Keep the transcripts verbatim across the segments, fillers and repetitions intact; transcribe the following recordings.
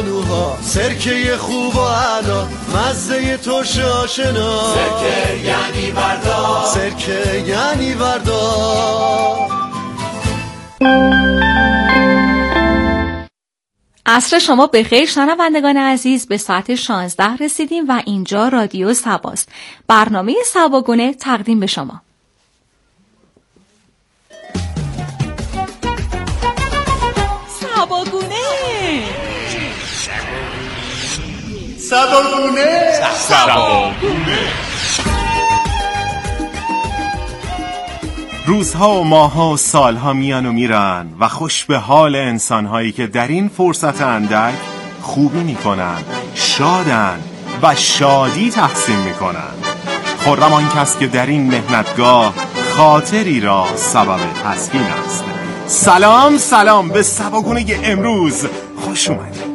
بانوها، سرکه خوب و علا، مزه ترش آشنا. سرکه یعنی وردا، سرکه یعنی وردا. عصر شما بخیر شنوندگان عزیز، به ساعت شانزده رسیدیم و اینجا رادیو سباست. برنامه سباگونه تقدیم به شما. سباگونه سباگونه سباگونه. روزها و ماهها و سالها میان و میرن و خوش به حال انسانهایی که در این فرصت اندک خوبی میکنن، شادن و شادی تقسیم میکنن. خرم آن کس که در این مهنتگاه خاطری را سبب تسکین است. سلام سلام به سباگونه امروز، خوش اومدید.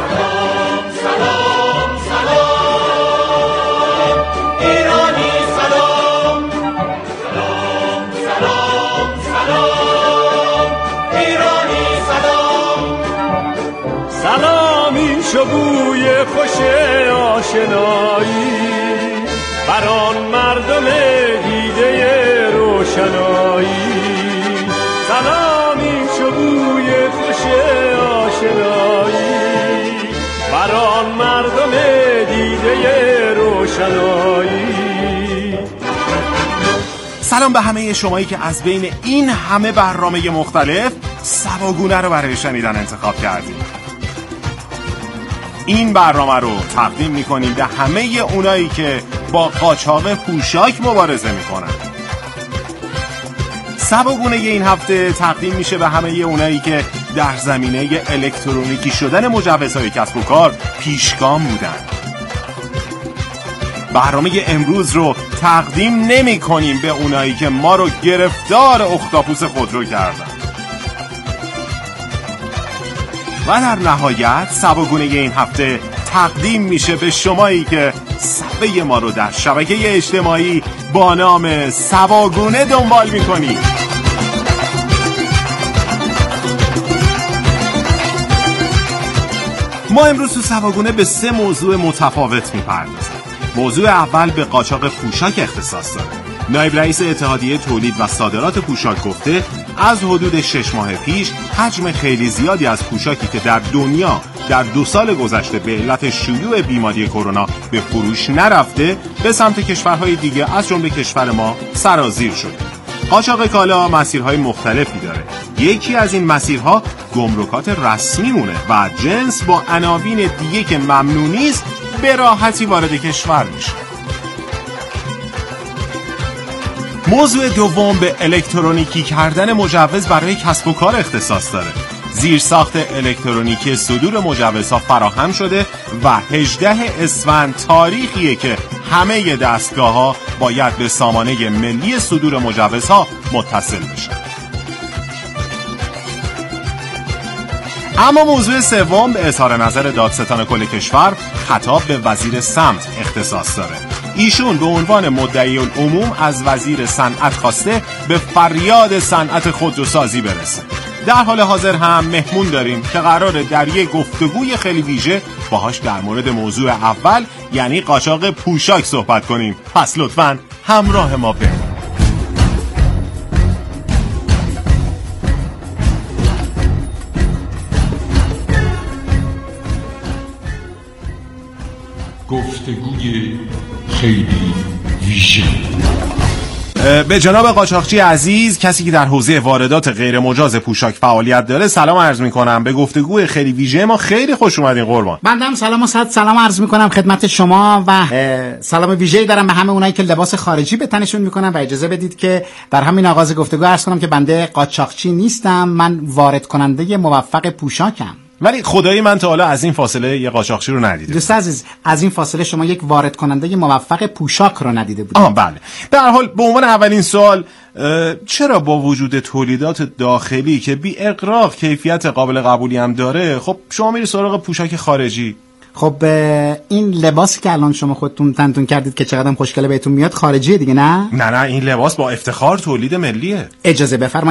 بوی خوش آشنایی بر آن مردم دیده روشنایی. سلامی چو بوی خوش آشنایی بر آن مردم دیده روشنایی. سلام به همه شمایی که از بین این همه برنامه مختلف سباگونه رو برای شنیدن انتخاب کردید. این برنامه رو تقدیم می‌کنیم به همه اونایی که با قاچاق پوشاک مبارزه می‌کنن. سباگونه این هفته تقدیم میشه به همه اونایی که در زمینه الکترونیکی شدن مجوزهای کسب و کار پیشگام بودن. برنامه امروز رو تقدیم نمی‌کنیم به اونایی که ما رو گرفتار اختاپوس خودرو کردن. و در نهایت سباگونه این هفته تقدیم میشه به شمایی که صفحه ما رو در شبکه اجتماعی با نام سباگونه دنبال میکنید. ما امروز تو سباگونه به سه موضوع متفاوت میپردازیم. موضوع اول به قاچاق پوشاک اختصاص داره. نایب رئیس اتحادیه تولید و صادرات پوشاک گفته از حدود شش ماه پیش حجم خیلی زیادی از پوشاکی که در دنیا در دو سال گذشته به علت شیوع بیماری کرونا به فروش نرفته به سمت کشورهای دیگه از جمله کشور ما سرازیر شده. قاچاق کالا مسیرهای مختلفی داره. یکی از این مسیرها گمرکات رسمی مونه و جنس با عناوین دیگه که ممنوع است به راحتی وارد کشور میشه. موضوع دوم به الکترونیکی کردن مجوز برای کسب و کار اختصاص داره. زیرساخت الکترونیکی صدور مجوزها فراهم شده و هجدهم اسفند تاریخیه که همه دستگاه‌ها باید به سامانه ملی صدور مجوزها متصل بشن. اما موضوع سوم به اظهار نظر دادستان کل کشور خطاب به وزیر صمت اختصاص داره. ایشون به عنوان مدعی العموم از وزیر صنعت خواسته به فریاد صنعت خودروسازی برسه. در حال حاضر هم مهمون داریم که قراره در یک گفتگوی خیلی ویژه باهاش در مورد موضوع اول یعنی قاچاق پوشاک صحبت کنیم. پس لطفاً همراه ما بمونید. گفتگوی خیلی ویژه. به جناب قاچاقچی عزیز، کسی که در حوزه واردات غیر مجاز پوشاک فعالیت داره سلام عرض میکنم. به گفتگوی خیلی ویژه ما خیلی خوش اومدین قربان. بنده هم سلام و صد سلام عرض میکنم خدمت شما و سلام ویژه‌ای دارم به همه اونایی که لباس خارجی به تنشون میکنن و اجازه بدید که در همین آغاز گفتگو عرض کنم که بنده قاچاقچی نیستم، من وارد کننده موفق پوشاکم. ولی خدای من تا حالا از این فاصله یه قاچاقچی رو ندیدم. دوست عزیز، از این فاصله شما یک وارد کننده موفق پوشاک رو ندیده بودید. آه بله. به هر حال به عنوان اولین سوال، چرا با وجود تولیدات داخلی که بی اغراق کیفیت قابل قبولی هم داره، خب شما میری سراغ پوشاک خارجی؟ خب این لباسی که الان شما خودتون تنتون کردید که چقدر خوشگله بهتون میاد خارجیه دیگه، نه؟ نه نه، این لباس با افتخار تولید ملیه. اجازه بفرمایید من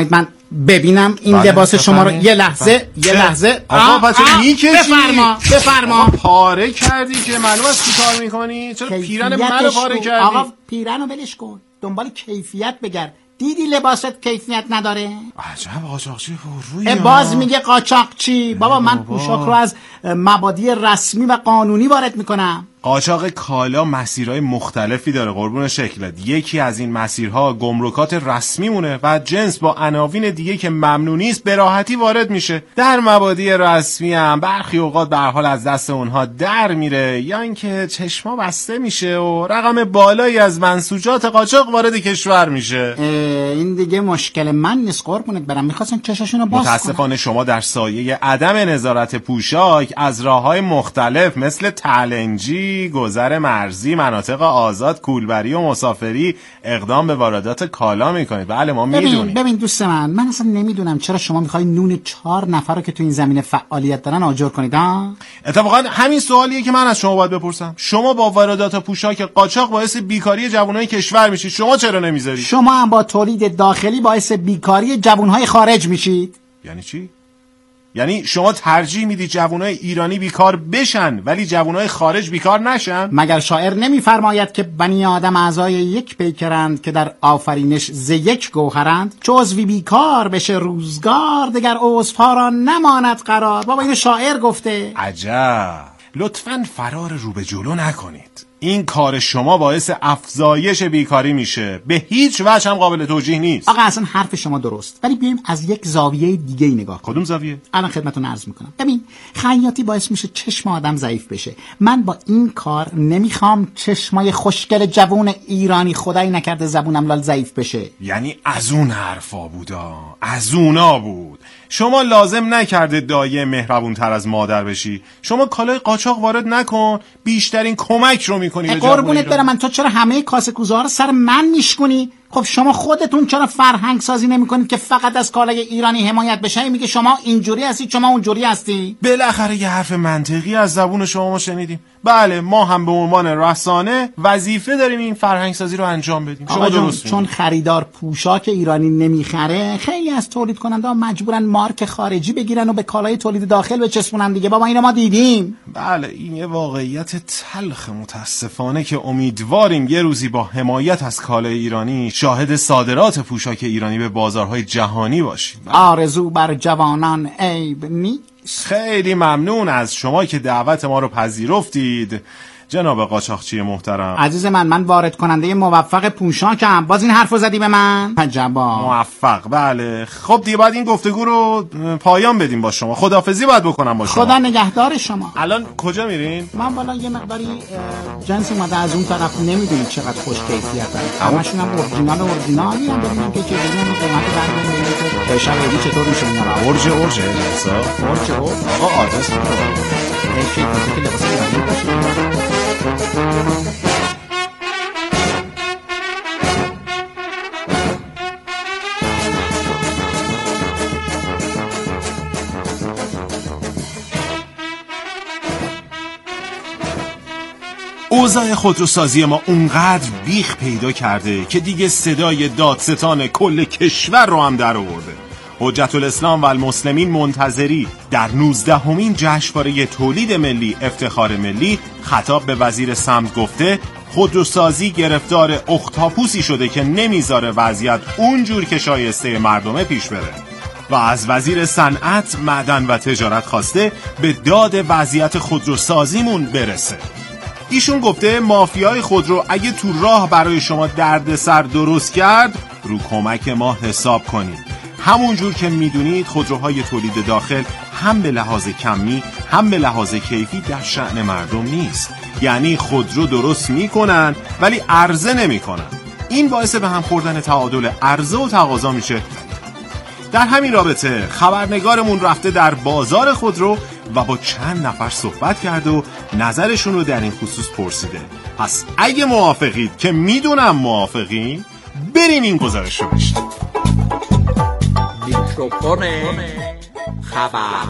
ببینم این بله، لباس شما رو. بله. یه لحظه بله. یه لحظه آقا بچه میکشی بفرما بفرما. پاره کردی که معلوم است چی کار میکنی؟ چرا پیرن منو پاره کردی؟ آقا پیرن رو ولش کن، دنبال کیفیت بگرد. دیدی لباست کیفیت نداره؟ عجب قاچاقچی روی باز میگه قاچاقچی. بابا من پوشاک رو از مبادی رسمی و قانونی وارد میکنم. قاچاق کالا مسیرهای مختلفی داره قربون شکلت. یکی از این مسیرها گمرکات رسمی مونه و جنس با عناوین دیگه که ممنوع است به راحتی وارد میشه. در مبادی رسمی هم برخی اوقات به هر حال از دست اونها در میره یا اینکه چشما بسته میشه و رقم بالایی از منسوجات قاچاق وارد کشور میشه. این دیگه مشکل من نیست قربونت برم، میخواستن چشاشونو باز کنن. متاسفانه شما در سایه عدم نظارت پوشاک از راههای مختلف مثل تلنجی، گذر مرزی، مناطق آزاد، کولبری و مسافری اقدام به واردات کالا میکنید. بله ما میدونیم. ببین ببین دوست من من اصلا نمیدونم چرا شما میخوای نون چهار نفر رو که تو این زمینه فعالیت دارن آجر کنید ها؟ اتفاقا همین سوالیه که من از شما باید بپرسم. شما با واردات پوشاک قاچاق باعث بیکاری جوانای کشور میشید، شما چرا نمیذارید؟ شما هم با تولید داخلی باعث بیکاری جوانهای خارج میشید. یعنی چی؟ یعنی شما ترجیح میدی جوانای ایرانی بیکار بشن ولی جوانای خارج بیکار نشن؟ مگر شاعر نمیفرماید که بنی آدم اعضای یک پیکرند که در آفرینش ز یک گوهرند؟ چو عضوی بیکار بشه روزگار دگر عضوها را نماند قرار. بابا اینو شاعر گفته. عجب. لطفاً فرار رو به جلو نکنید. این کار شما باعث افزایش بیکاری میشه، به هیچ وجه هم قابل توجیه نیست. آقا اصلا حرف شما درست، ولی بیایم از یک زاویه دیگه ای نگاه کنیم. کدوم زاویه؟ الان خدمتتون عرض میکنم. ببین خیاطی باعث میشه چشم آدم ضعیف بشه. من با این کار نمیخوام چشمای خوشگل جوون ایرانی خدای نکرده زبونم لال ضعیف بشه. یعنی از اون حرفا بودا، از اونا بود. شما لازم نکرده دایه مهربون تر از مادر بشی. شما کالای قاچاق وارد نکن، بیشترین کمک رو میکنی به جوون. قربونت برم من، تو چرا همه کاسه کوزه ها رو سر من میشکنی؟ خب شما خودتون چرا فرهنگ سازی نمی کنید که فقط از کالای ایرانی حمایت بشه؟ میگه شما اینجوری هستی، شما اونجوری هستی. بالاخره یه حرف منطقی از زبون شما ما شنیدیم. بله ما هم به عنوان رسانه وظیفه داریم این فرهنگ سازی رو انجام بدیم. شما درست چون خریدار پوشاک ایرانی نمیخره، خیلی از تولید کننده ها مجبورن مارک خارجی بگیرن و به کالای تولید داخل بچسبونن دیگه. بابا اینو ما دیدیم. بله این یه واقعیت تلخ متاسفانه که امیدواریم یه روزی با حمایت از کالای ایرانی شاهد صادرات پوشاک ایرانی به بازارهای جهانی باشیم. آرزو بر جوانان عیب نیست. خیلی ممنون از شما که دعوت ما رو پذیرفتید جناب قاچاقچی محترم. عزیز من من وارد کننده موفق پوشاکم. باز این حرفو زدی به من؟ عجبا. موفق بله. خب دیگه باید این گفتگو رو پایان بدیم با شما. خداحافظی باید بکنم با شما. خدا نگهدار شما. الان کجا میرین؟ من بالا یه مقداری جنس اومده از اون طرف، نمیدونید چقدر خوش کیفیتن. همشون هم اورجینال اورجینالی هم. ببینیم که چجوری هم قیمت برنامه میاد. که شبیه چطور میشه اینا رو. اورج اورج حساب. اورج اورج. آقا آدرس رو بده. که لباس ایرانی باشه. اوضاع خودروسازی ما اونقدر بیخ پیدا کرده که دیگه صدای دادستان کل کشور رو هم در آورده. حجت الاسلام و المسلمین منتظری در نوزدهمین جشنواره تولید ملی افتخار ملی خطاب به وزیر سمت گفته خودروسازی گرفتار اختاپوسی شده که نمیذاره وضعیت اونجور که شایسته مردمه پیش بره و از وزیر صنعت، معدن و تجارت خواسته به داد وضعیت خودروسازیمون برسه. ایشون گفته مافیای خودرو اگه تو راه برای شما دردسر درست کرد رو کمک ما حساب کنید. همونجور که میدونید خودروهای تولید داخل هم به لحاظ کمی هم به لحاظ کیفی در شأن مردم نیست. یعنی خودرو درست میکنن ولی عرضه نمیکنن. این باعث به هم خوردن تعادل عرضه و تقاضا میشه. در همین رابطه خبرنگارمون رفته در بازار خودرو و با چند نفر صحبت کرده و نظرشون رو در این خصوص پرسیده. پس اگه موافقید که میدونم موافقین بریم این گزارش رو بشنویم. میکروفون خبر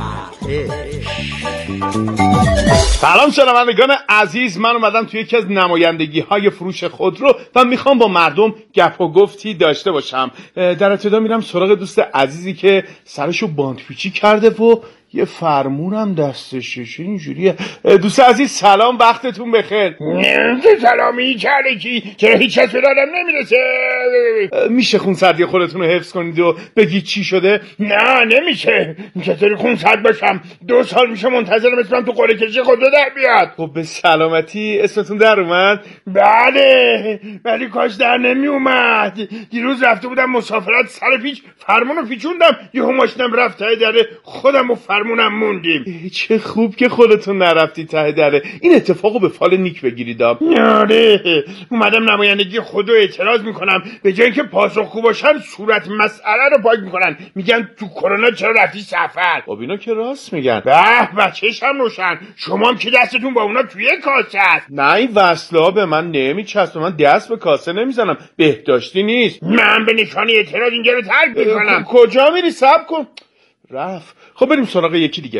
سلام شنوندگان عزیز، من اومدم توی یکی از نمایندگی های فروش خودرو و میخوام با مردم گپ و گفتی داشته باشم. در ابتدا میرم سراغ دوست عزیزی که سرشو باندپیچی کرده و یه فرمونم دستشه. اینجوریه. دوست عزیز سلام، وقتتون بخیر. چه سلامی کرده کی؟ چرا هیچ کس به دادم نمیرسه؟ میشه خونسردی خودتون رو حفظ کنید و بگید چی شده؟ نه نمیشه. چطوری خونسرد باشم؟ دو سال میشه منتظرم اسمم تو قرعه کشی خودرو در بیاد. خب به سلامتی اسمتون در اومد؟ بله ولی کاش در نمی اومد. دیروز رفته بودم مسافرت، سر پیچ فرمونو پیچوندم، یهو ماشینم رفت ته دره، خودم و فرمونم موندیم. چه خوب که خودتون نرفتی ته دره. این اتفاقو به فال نیک بگیرید. آره اومدم نمایندگی خودرو اعتراض میکنم، به جای اینکه پاسخگو باشن صورت مسئله رو پاک میکنن، میگن تو کرونا چرا رفتی سفر. خب اینا که راست میگن. به به چشم روشن، شما هم که دستتون با اونا توی کاسه است. نه این وصله به من نمیچسبه، من دست به کاسه نمیزنم، بهداشتی نیست. من به نشانه اعتراض اینجا رو ترک میکنم. کجا میری؟ صبر کن. رفت. خب بریم سراغ یکی دیگه.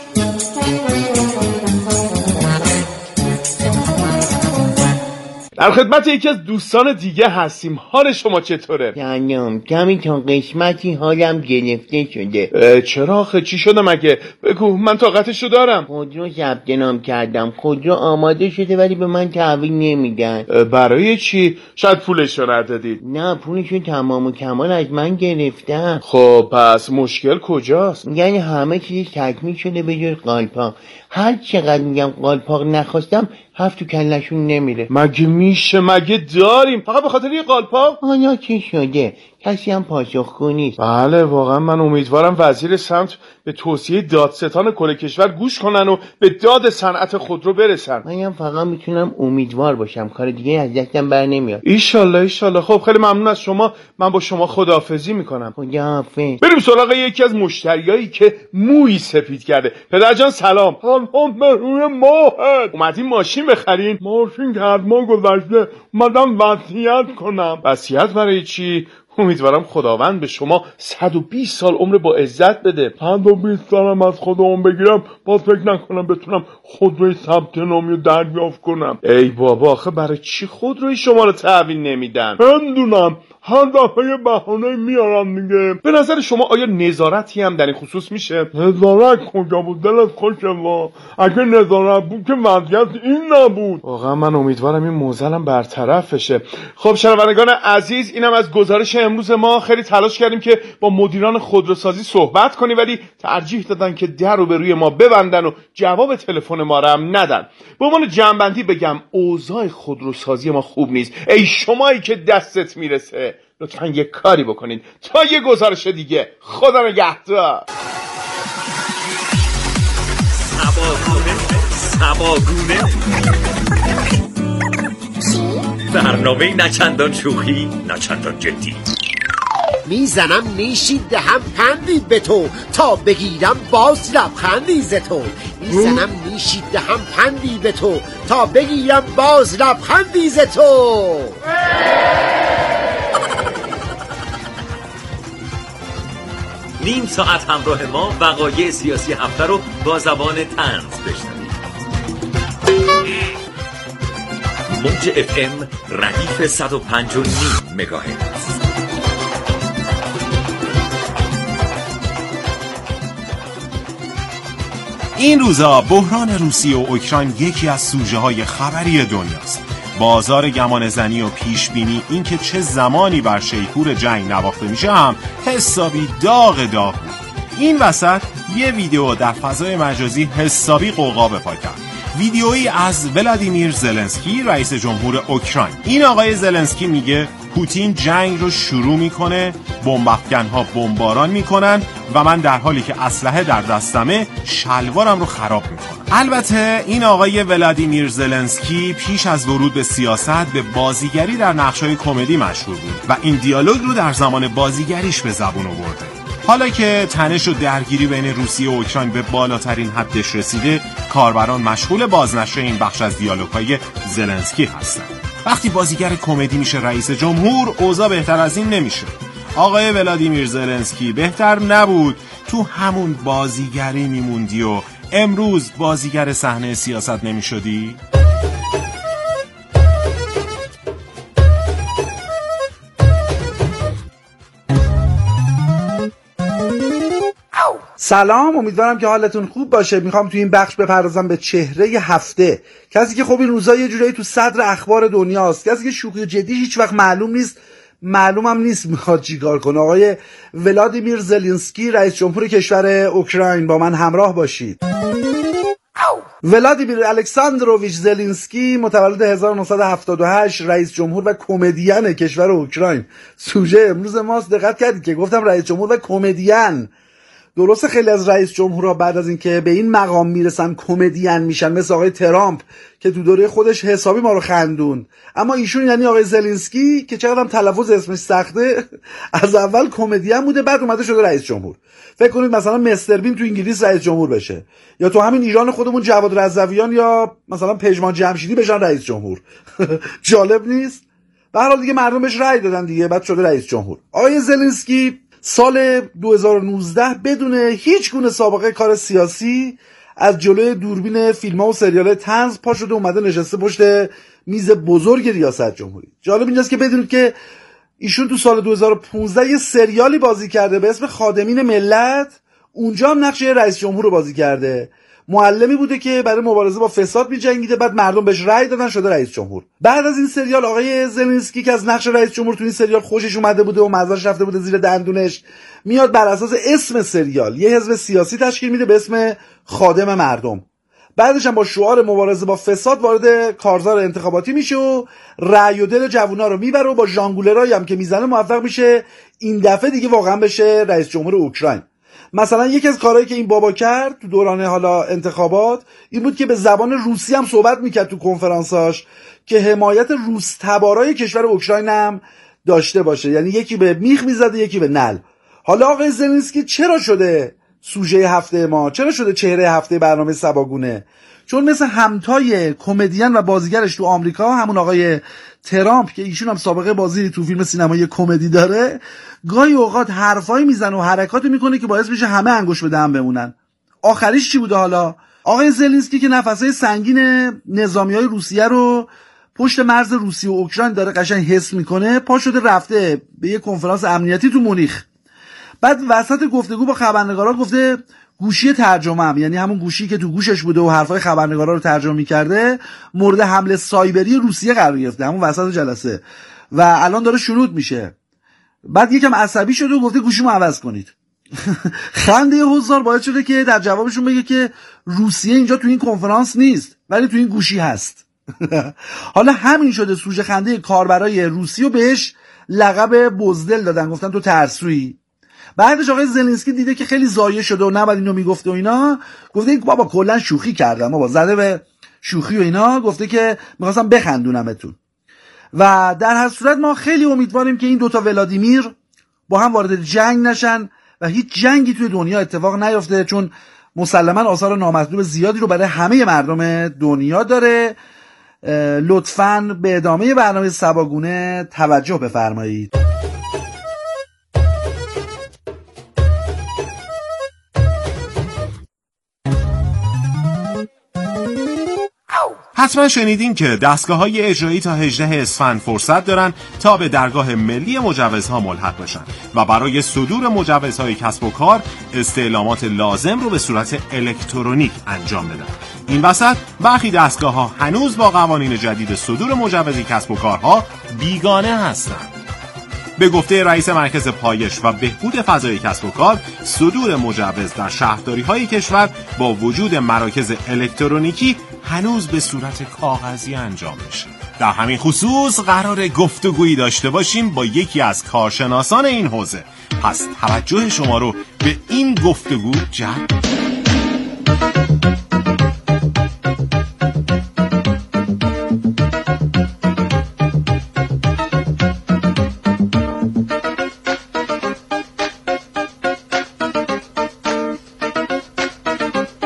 در خدمت یکی از دوستان دیگه هستیم. حال شما چطوره؟ سلام، کمی تا قسمتی حالم گرفته شده. چرا آخه چی شده مگه؟ بگو من طاقتشو دارم. خودرو ثبت نام کردم، خودرو آماده شده ولی به من تحویل نمیدن. برای چی؟ شاید پولشو ندادید. نه پولشو تمام و کمال از من گرفتن. خب پس مشکل کجاست؟ یعنی همه چیز تکمیل شده به جز قالپاق. هر چقدر میگم قالپاق نخواستم هفت تو کلشون نمیره. مگه میشه؟ مگه داریم فقط به خاطر یه قالپاق؟ حالا چه شده؟ کسی هم پاسخگو نیست. بله واقعا من امیدوارم وزیر سمت به توصیه دادستان کل کشور گوش کنن و به داد صنعت خودرو برسن. منم فقط میتونم امیدوار باشم، کار دیگه از دستم بر نمیاد. ایشالله ایشالله. خب خیلی ممنون از شما، من با شما خداحافظی میکنم. خداحافظ. بریم سراغ یکی از مشتریایی که موی سپید کرده. پدرجان سلام. هم به روی ماهت اومدین ماشین بخرین؟ ماشین که از ما گذشته، اومدم وصیت کنم. وصیت برای چی؟ امیدوارم خداوند به شما صد و بیست سال عمر با عزت بده. صد و بیست سالم از خودم بگیرم باز فکر نکنم بتونم خودروی ثبت نامی رو دریافت کنم. ای بابا آخه برای چی خودروی شما رو تحویل نمیدن؟ نمیدونم، هر دفعه بهانه میارن دیگه. به نظر شما آیا نظارتی هم در این خصوص میشه؟ نظارت کجا بود؟ دلت خوشه وا. اگه نظارت بود که وضعیت این نبود. واقعا من امیدوارم این موزلم برطرف بشه. خب شنوندگان عزیز، اینم از گزارش امروز ما. خیلی تلاش کردیم که با مدیران خودروسازی صحبت کنیم ولی ترجیح دادن که در رو به روی ما ببندن و جواب تلفن ما رو هم ندن. به عنوان جمع‌بندی بگم اوضاع خودروسازی ما خوب نیست. ای شمایی که دستت میرسه لطفاً یه کاری بکنید. تا یه گزارش دیگه، خدا نگهدار. سباگونه سباگونه برنامه نچندان شوخی نچندان جدی. میزنم نیشی دهم پندی به تو، تا بگیرم باز لبخندی ز تو. میزنم نیشی دهم پندی به تو، تا بگیرم باز لبخندی ز تو. نیم ساعت همراه ما وقایع سیاسی هفته رو با زبان طنز بشنوید. موج اف ام ردیف صد و پنج و نیم مگاهرتز. این روزا بحران روسیه و اوکراین یکی از سوژه های خبری دنیاست. بازار گمان زنی و پیش بینی این که چه زمانی بر شیپور جنگ نواخته میشه هم حسابی داغ داغ بود. این وسط یه ویدیو در فضای مجازی حسابی قوقا به پا کرد. ویدیویی از ولادیمیر زلنسکی رئیس جمهور اوکراین. این آقای زلنسکی میگه پوتین جنگ رو شروع میکنه، بمب افکن‌ها بمباران میکنن و من در حالی که اسلحه در دستمه شلوارم رو خراب میکنم. البته این آقای ولادیمیر زلنسکی پیش از ورود به سیاست به بازیگری در نقش‌های کمدی مشهور بود و این دیالوگ رو در زمان بازیگریش به زبون آورده. حالا که تنش و درگیری بین روسیه و اوکراین به بالاترین حدش رسیده، کاربران مشغول بازنشر این بخش از دیالوگ‌های زلنسکی هستند. وقتی بازیگر کمدی میشه رئیس جمهور، اوضاع بهتر از این نمیشه. آقای ولادیمیر زلنسکی بهتر نبود تو همون بازیگری میموندی و امروز بازیگر صحنه سیاست نمیشدی؟ سلام، امیدوارم که حالتون خوب باشه. میخوام تو این بخش بپردازم به چهره هفته، کسی که خب این روزا یه جورایی تو صدر اخبار دنیاست، کسی که شوخی و جدی هیچ وقت معلوم نیست، معلومم نیست میخواد چیکار کنه. آقای ولادیمیر زلنسکی، رئیس جمهور کشور اوکراین. با من همراه باشید. ولادیمیر الکساندروویچ زلنسکی، متولد هزار و نهصد و هفتاد و هشت، رئیس جمهور و کمدین کشور اوکراین. سوژه امروز ماست. دقت کردید که گفتم رئیس جمهور و کمدین. درسته خیلی از رئیس جمهورها بعد از اینکه به این مقام میرسن کمدین میشن، مثل آقای ترامپ که تو دوره خودش حسابی ما رو خندون، اما ایشون یعنی آقای زلنسکی که چقدر هم تلفظ اسمش سخته، از اول کمدین بوده، بعد اومده شده رئیس جمهور. فکر کنید مثلا مستر بین تو انگلیس رئیس جمهور بشه، یا تو همین ایران خودمون جواد رضویان یا مثلا پژمان جمشیدی بشن رئیس جمهور. جالب نیست؟ به هر حال دیگه مردم بهش رأی دادن دیگه، بعد شده رئیس جمهور. آقای زلنسکی سال دو هزار و نوزده بدون هیچ گونه سابقه کار سیاسی از جلوی دوربین فیلم‌ها و سریال طنز پا شده اومده نشسته پشت میز بزرگ ریاست جمهوری. جالب اینجاست که بدونید که ایشون تو سال دو هزار و پانزده یه سریالی بازی کرده به اسم خادمین ملت، اونجا هم نقش رئیس جمهور رو بازی کرده. معلمی بوده که برای مبارزه با فساد می‌جنگیده، بعد مردم بهش رأی دادن شده رئیس جمهور. بعد از این سریال آقای زلنسکی که از نقش رئیس جمهور تو این سریال خوشش اومده بوده و مزه‌اش رفته بوده زیر دندونش، میاد بر اساس اسم سریال یه حزب سیاسی تشکیل میده به اسم خادم مردم. بعدش هم با شعار مبارزه با فساد وارد کارزار انتخاباتی میشه و رأی و دل جوونا رو میبره و با ژانگولرایی هم که میزنه موفق میشه این دفعه دیگه واقعا بشه رئیس جمهور اوکراین. مثلا یکی از کارهایی که این بابا کرد تو دوران حالا انتخابات این بود که به زبان روسی هم صحبت میکرد تو کنفرانساش که حمایت روس تبارای کشور اوکراین هم داشته باشه، یعنی یکی به میخ میزده یکی به نل. حالا آقای زلنسکی چرا شده سوژه هفته ما، چرا شده چهره هفته برنامه سباگونه؟ چون مثل همتای کمدین و بازیگرش تو آمریکا، همون آقای ترامپ که ایشون هم سابقه بازی تو فیلم سینمایی کمدی داره، گاهی اوقات حرفایی میزنه و حرکاتی میکنه که باعث میشه همه انگوش به دهن بمونن. آخریش چی بوده حالا؟ آقای زلنسکی که نفسای سنگین نظامیای روسیه رو پشت مرز روسیه و اوکراین داره قشنگ حس میکنه، پا شده رفته به یه کنفرانس امنیتی تو مونیخ. بعد وسط گفتگو با خبرنگارا گفته گوشی ترجمه هم، یعنی همون گوشی که تو گوشش بوده و حرفای خبرنگارا رو ترجمه میکرده، مورد حمله سایبری روسیه قرار گرفته همون وسط جلسه و الان داره شنود میشه. بعد یکم عصبی شده و گفته گوشیمو عوض کنید. خنده هزار باعث شده که در جوابشون بگه که روسیه اینجا تو این کنفرانس نیست ولی تو این گوشی هست. حالا همین شده سوژه خنده کاربرای روسی و بهش لقب بزدل دادن، گفتن تو ترسویی. بعدش آقای زلنسکی دیده که خیلی ضایع شده و نباید اینو میگفته و اینا، گفته بابا کلا شوخی کردم، بابا زده به شوخی و اینا، گفته که می‌خواستم بخندونمتون. و در هر صورت ما خیلی امیدواریم که این دوتا ولادیمیر با هم وارد جنگ نشن و هیچ جنگی توی دنیا اتفاق نیفته، چون مسلماً آثار نامطلوب زیادی رو برای همه مردم دنیا داره. لطفاً به ادامه برنامه سباگونه توجه بفرمایید. حتما شنیدین که دستگاه‌های اجرایی تا هجدهم اسفند فرصت دارن تا به درگاه ملی مجوزها ملحق بشن و برای صدور مجوزهای کسب و کار استعلامات لازم رو به صورت الکترونیک انجام بدن. این وسط برخی دستگاه‌ها هنوز با قوانین جدید صدور مجوز کسب و کارها بیگانه هستند. به گفته رئیس مرکز پایش و بهبود فضای کسب و کار، صدور مجوز در شهرداری‌های کشور با وجود مراکز الکترونیکی هنوز به صورت کاغذی انجام میشه. در همین خصوص قرار گفتگویی داشته باشیم با یکی از کارشناسان این حوزه. پس توجه شما رو به این گفتگو جلب در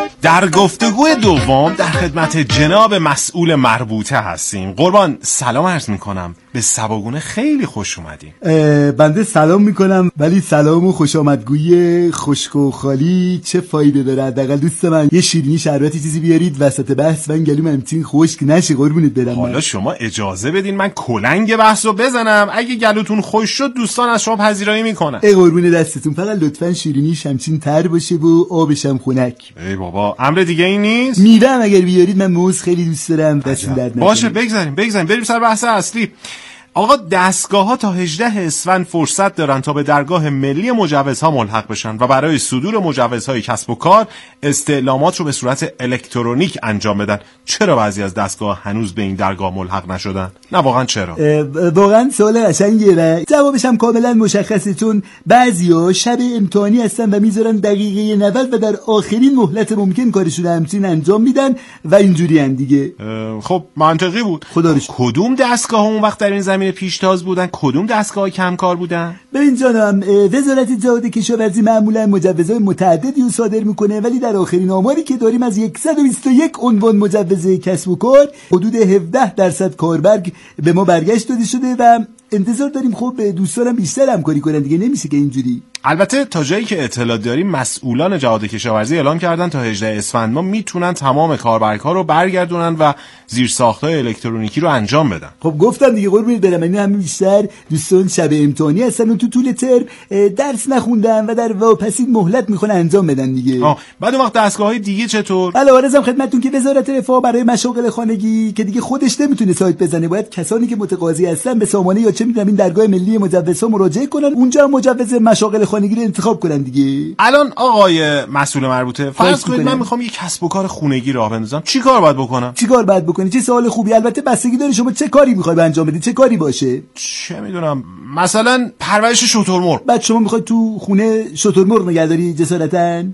در گفتگوی دوم در خدمت جناب مسئول مربوطه هستیم. قربان سلام عرض میکنم، به سباگونه خیلی خوش اومدیم. بنده سلام میکنم، ولی سلام و خوش آمدگویی خشک و خالی چه فایده داره؟ حداقل دوست من یه شیرینی شربتی چیزی بیارید وسط بحث، من گلوم همچین خشک نشه قربونت برم. حالا شما اجازه بدین من کلنگ بحث رو بزنم، اگه گلوتون خوش شد دوستان از شما پذیرایی میکنن. ای قربون دستتون، فقط لطفاً شیرینی همچین تر باشه و آبش هم خنک. ای بابا امر دیگه ای نیست؟ میوه اگر بیارید من موز خیلی دوست دارم. دستون درد نکنه. باشه بگذاریم بگذاریم بریم سر بحث اصلی. آقا دستگاه ها تا هجدهم اسفند فرصت دارن تا به درگاه ملی مجوزها ملحق بشن و برای صدور مجوزهای کسب و کار استعلامات رو به صورت الکترونیک انجام بدن. چرا بعضی از دستگاه هنوز به این درگاه ملحق نشدن؟ نه واقعا چرا؟ واقعا سوال قشنگیه و جوابش هم کاملا مشخصه، چون بعضیا شب امتحانی هستن و میذارن دقیقه نود و در آخرین مهلت ممکن کارشون همچین انجام میدن و اینجوری ان دیگه. خب منطقی بود. خدا رو کدوم دستگاه ها اون وقت در این زمین پیشتاز بودن؟ کدوم دستگاه کم کار بودن؟ ببین جانم، وزارت جهاد کشاورزی معمولا مجوزهای متعددی رو صادر میکنه، ولی در آخرین آماری که داریم از صد و بیست و یک عنوان مجوز کسب و کار حدود هفده درصد کاربرگ به ما برگشت داده شده و انتظار داریم خب دوستانم بیشتر همکاری کنن دیگه، نمیشه که اینجوری. البته تا جایی که اطلاع داریم مسئولان جهاد کشاورزی اعلام کردن تا هجدهم اسفند ما میتونن تمام کاربرگ‌ها رو برگردونن و زیرساخت‌های الکترونیکی رو انجام بدن. خب گفتم دیگه قربونت برم، این همین بیشتر دوستان شب امتحانی هستن و تو طول ترم درس نخوندن و در واپسین مهلت میخوان انجام بدن دیگه. آه بعد اون وقت دستگاه‌های دیگه چطور؟ بله عرضم خدمتتون که وزارت رفاه برای مشاغل خانگی که دیگه خودش نمیتونه سایت بزنه، باید کسانی که متقاضی هستن به سامانه یا چه میدونم این درگاه ملی مجوزها مراجعه کنن، اونجا مجوز مشاغل خانگی رو انتخاب کنن دیگه. الان آقای مسئول مربوطه فرض کنید من میخوام یه کسب و کار خونگی راه بندازم، چی کار باید بکنم؟ چی کار باید بکنی؟ چه سوال خوبی. البته بستگی داره شما چه کاری میخوای انجام بدی، چه کاری باشه. چه میدونم مثلا پرورش شترمرغ. بعد شما میخوای تو خونه شترمرغ نگهداری جسارتاً؟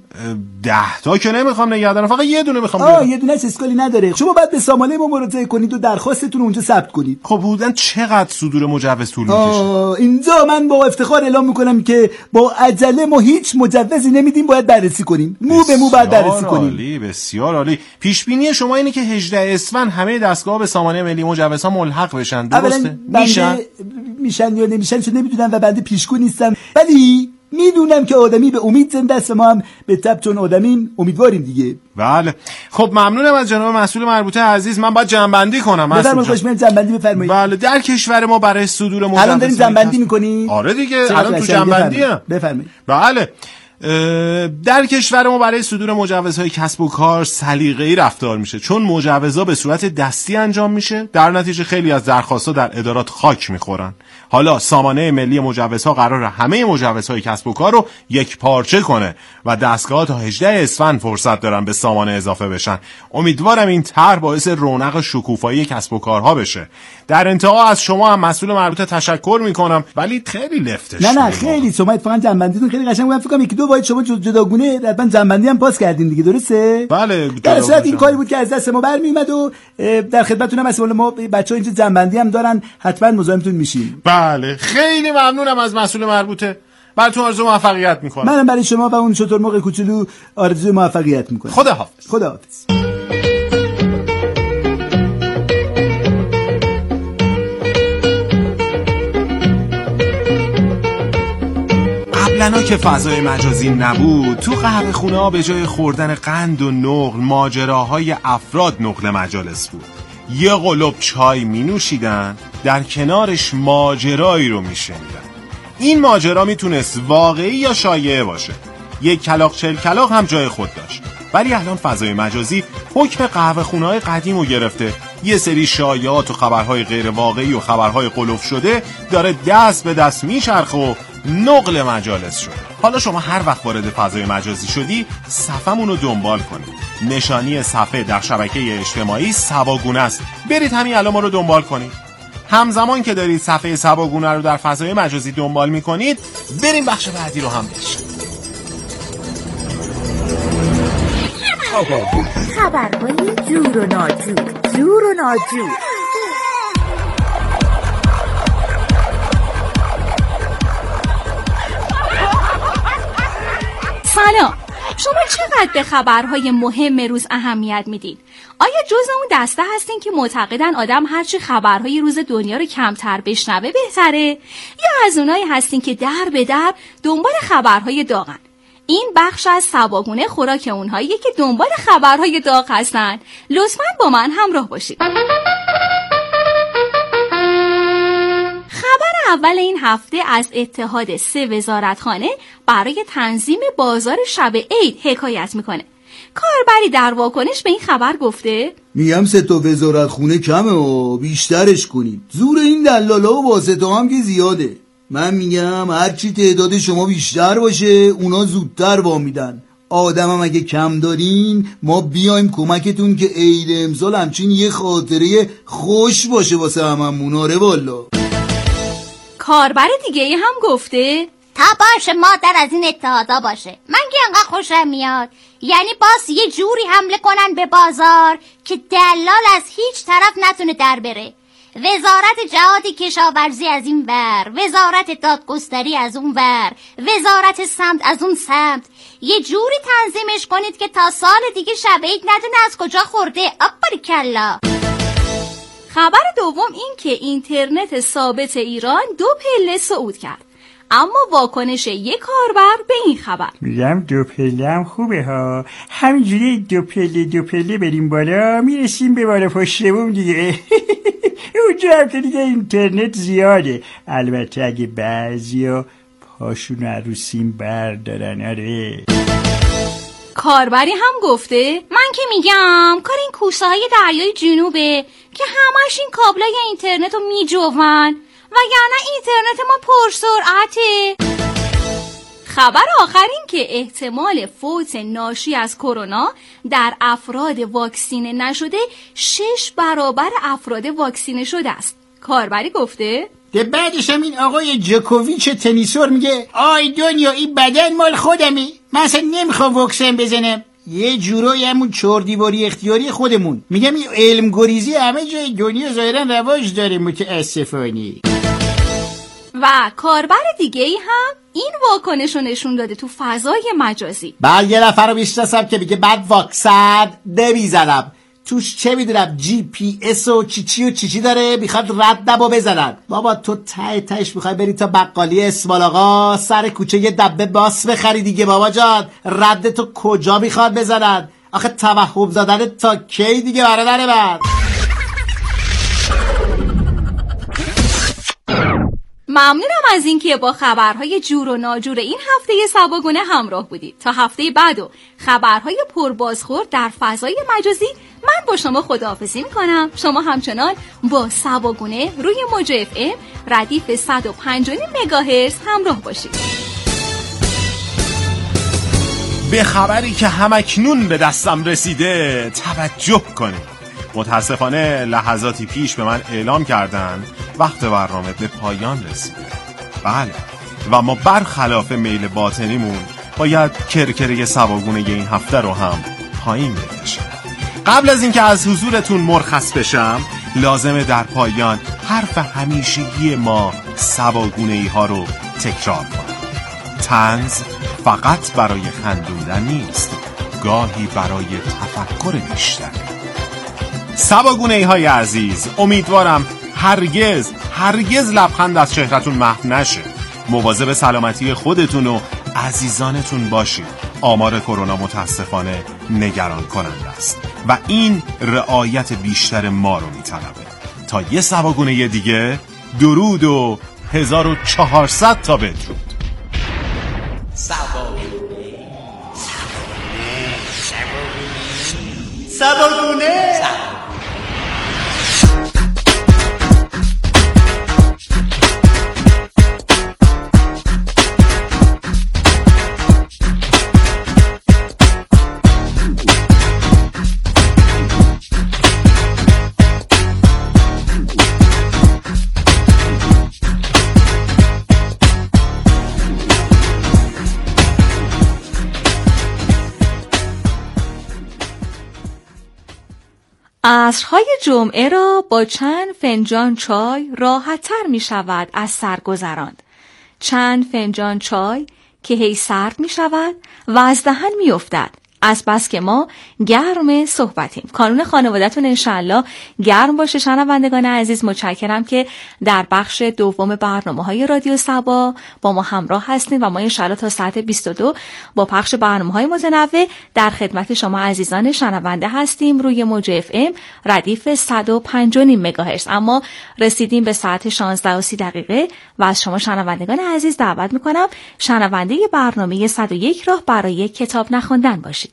ده تا که نمیخوام نگه دارم، فقط یه دونه میخوام. آه یه دونه اشکالی نداره. شما باید به سامانه ما مراجعه کنید و درخواستتون اونجا ثبت کنید. خب حدوداً چقدر صدور مجوز طول میکشه؟ اینجا من با افتخار اعلام میکنم که با عجله ما هیچ مجوزی نمیدیم، باید بررسی کنیم، مو به مو باید بررسی کنیم. عالی، بسیار عالی. پیش بینی شما اینه که هجدهم اسفند همه دستگاه به سامانه ملی مجوزها ملحق بشن، درسته؟ میشن میشن یا نمیشن چون نمیدونم و بنده پیشگو نیستم، ولی میدونم که آدمی به امید زنده است و ما هم به تبع چون آدمیم امیدواریم دیگه. بله خب ممنونم از جناب مسئول مربوطه عزیز. من باید جنبندی کنم. بفرمایید خوش میاد جنبندی بفرمایید. بله در کشور ما برای صدور مجوز الان داریم جنبندی میکنی؟ آره دیگه الان تو جنبندی ام. بفرمایید. بله در کشور ما برای صدور مجوزهای کسب و کار سلیقه‌ای رفتار میشه، چون مجوزها به صورت دستی انجام میشه، در نتیجه خیلی از درخواست‌ها در ادارات خاک میخورن. حالا سامانه ملی مجوزها قرار همه مجوزهای کسب و کار رو یک پارچه کنه و دستگاه تا هجدهم اسفند فرصت دارن به سامانه اضافه بشن. امیدوارم این طرح باعث رونق شکوفایی کسب و کارها بشه. در انتها از شما هم مسئول مربوطه تشکر میکنم، ولی خیلی لفتش. نه نه خیلی شما اتفاقا جنبندیتون خیلی قشنگ بود. فکر کنم یکی دو باید شما جداگونه حتما جنبندی هم پاس کردین دیگه، درسته؟ بله در صورت این کاری بود که از دست ما برمی اومد و در خدمتتونم از ما بچه‌ها اینجا جنبندی هم دارن، حتما مزاحمتون میشیم. بله خیلی ممنونم از مسئول مربوطه. براتون آرزو موفقیت میکنم. منم برای شما و اون شترمرغ کوچولو آرزو موفقیت میکنم. خداحافظ. خداحافظ. قبلا که فضای مجازی نبود تو قهوه خونه ها به جای خوردن قند و نقل ماجراهای افراد نقل مجالس بود. یه قلوب چای می نوشیدن، در کنارش ماجرایی رو می شنیدن. این ماجرا میتونست واقعی یا شایعه باشه. یک کلاغ چل کلاغ هم جای خود داشت. ولی الان فضای مجازی حکم قهوه خونه‌های قدیم رو گرفته. یه سری شایعات و خبرهای غیر واقعی و خبرهای قلوف شده داره دست به دست میچرخه و نقل مجالس شده. حالا شما هر وقت وارد فضای مجازی شدی صفحمون رو دنبال کنید. نشانی صفحه در شبکه اجتماعی سباگونه است. برید همین الان ما رو دنبال کنید. همزمان که دارید صفحه سباگونه رو در فضای مجازی دنبال میکنید بریم بخش بعدی رو هم بشنوید. خبرهای جور و ناجور، جور و ناجور. سلام، شما چقدر به خبرهای مهم روز اهمیت میدید؟ آیا جزء اون دسته هستین که معتقدن آدم هرچی خبرهای روز دنیا رو کمتر بشنوه بهتره؟ یا از اونایی هستین که در به در دنبال خبرهای داغن؟ این بخش از سباگونه خوراک اونهاییه که دنبال خبرهای داغ هستن. لطفاً با من همراه باشید. خبر اول این هفته از اتحاد سه وزارتخانه برای تنظیم بازار شب عید حکایت میکنه. کاربری در واکنش به این خبر گفته میگم سه تا وزارتخونه کمه و بیشترش کنید. زور این دلالا و واسطه هم که زیاده. من میگم هرچی تعداد شما بیشتر باشه اونا زودتر وامیدن. آدم هم اگه کم دارین ما بیایم کمکتون که عید امسال همچین یه خاطره خوش باشه واسه هممون. آره والا. کاربر دیگه هم گفته تا باشه مادر از این اتحادا باشه. من که انقدر خوشم میاد. یعنی باز یه جوری حمله کنن به بازار که دلال از هیچ طرف نتونه در بره. وزارت جهاد کشاورزی از این ور، وزارت دادگستری از اون ور، وزارت سمت از اون سمت. یه جوری تنظیمش کنید که تا سال دیگه شب عید ندونه از کجا خورده. آباریکلا. خبر دوم این که اینترنت ثابت ایران دو پله صعود کرد. اما واکنش یک کاربر به این خبر میگم دو پله هم خوبه ها. همینجوری دو پله دو پله بریم بالا میرسیم به بالا پشتمون دیگه. اونجا هم که دیگه اینترنت زیاده. البته اگه بعضیا پاشون عروسیم بردارن. آره. کاربری هم گفته من که میگم کار این کوسه های دریای جنوبه که همش این کابلای اینترنت رو میجوون وگرنه اینترنت ما پرسرعته. خبر آخر این که احتمال فوت ناشی از کرونا در افراد واکسینه نشده شش برابر افراد واکسینه شده است. کاربری گفته ده بعدش هم این آقای جوکوویچ تنیسور میگه آی دنیا این بدن مال خودمه، من اصلا نمیخوام واکسن بزنم. یه جورایی همون چهاردیواری اختیاری خودمون. میگم این علم گریزی همه جای دنیا ظاهرا رواج داره متاسفانه. و کاربر دیگه ای هم این واکنش رو نشون داده تو فضای مجازی. بعد یه نفر رو میشناسم که میگه بعد واکسن نمیزنم، توش چه میدونم جی پی اس و چی چی و چی چی داره میخواد ردمو بزنن. بابا تو ته تهش میخوای بری تا بقالی اسمال آقا سر کوچه یه دبه باس بخری دیگه. بابا جان رد تو کجا میخواد بزنن؟ آخه توهم زدن تا کی دیگه برادر من؟ ممنونم از اینکه با خبرهای جور و ناجور این هفته سباگونه همراه بودید. تا هفته بعد و خبرهای پربازخورد در فضای مجازی من با شما خداحافظی میکنم. شما همچنان با سباگونه روی موج اف ام ردیف صد و پنج و نیم مگاهرتز همراه باشید. به خبری که همکنون به دستم رسیده توجه کنید. متاسفانه لحظاتی پیش به من اعلام کردند وقت برنامه به پایان رسیده. بله و ما برخلاف میل باطنیمون باید کرکره سباگونه این هفته رو هم پایین بکشیم. قبل از اینکه از حضورتون مرخص بشم لازمه در پایان حرف همیشگی ما سباگونه‌ای ها رو تکرار کنم. طنز فقط برای خندوندن نیست، گاهی برای تفکر بیشتر. سباگونه‌ای های عزیز، امیدوارم هرگز هرگز لبخند از چهرهتون محو نشه. مواظب سلامتی خودتون و عزیزانتون باشید. آمار کرونا متاسفانه نگران کننده است و این رعایت بیشتر ما رو میطلبه. تا یه سباگونه دیگه، درود و هزار و چهارصد تا بدرود. سباگونه سباگونه عصرهای جمعه را با چند فنجان چای راحت‌تر می شود از سر گذراند. چند فنجان چای که هی سرد می شود و از دهن می افتد. از بس که ما گرم صحبتیم. کانون خانوادتون انشالله گرم باشه. شنوندگان عزیز، متشکرم که در بخش دوم برنامه‌های رادیو صبا با ما همراه هستین و ما انشالله تا ساعت بیست و دو با پخش برنامه‌های متنوع در خدمت شما عزیزان شنونده هستیم روی موج اف ام ردیف صد و پنج و نیم مگاهرتز. اما رسیدیم به ساعت شانزده و سی دقیقه و از شما شنوندگان عزیز دعوت می‌کنم شنونده برنامه صد و یک راه برای کتاب نخوندن باشید.